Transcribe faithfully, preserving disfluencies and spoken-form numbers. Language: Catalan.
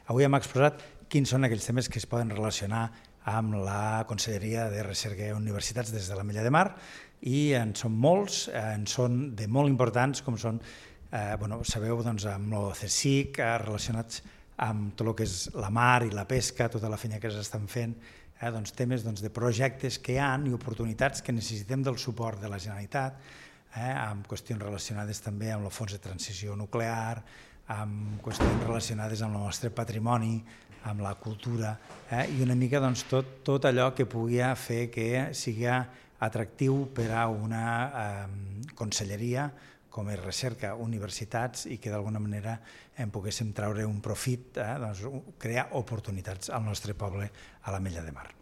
avui hem exposat quins són aquells temes que es poden relacionar amb la Conselleria de Recerca i Universitats des de l'Ametlla de Mar, i en són molts, en són de molt importants, com són, eh, bueno, sabeu, doncs, amb el CSIC, eh, relacionats amb tot el que és la mar i la pesca, tota la feina que s'estan fent, eh, doncs, temes doncs, de projectes que hi ha i oportunitats que necessitem del suport de la Generalitat, eh, amb qüestions relacionades també amb el Fons de Transició Nuclear, amb qüestions relacionades amb el nostre patrimoni, amb la cultura, eh, i una mica doncs, tot, tot allò que pugui fer que sigui atractiu per a una eh, conselleria com és Recerca, Universitats, i que d'alguna manera en poguéssim traure un profit, eh, doncs, crear oportunitats al nostre poble a l'Ametlla de Mar.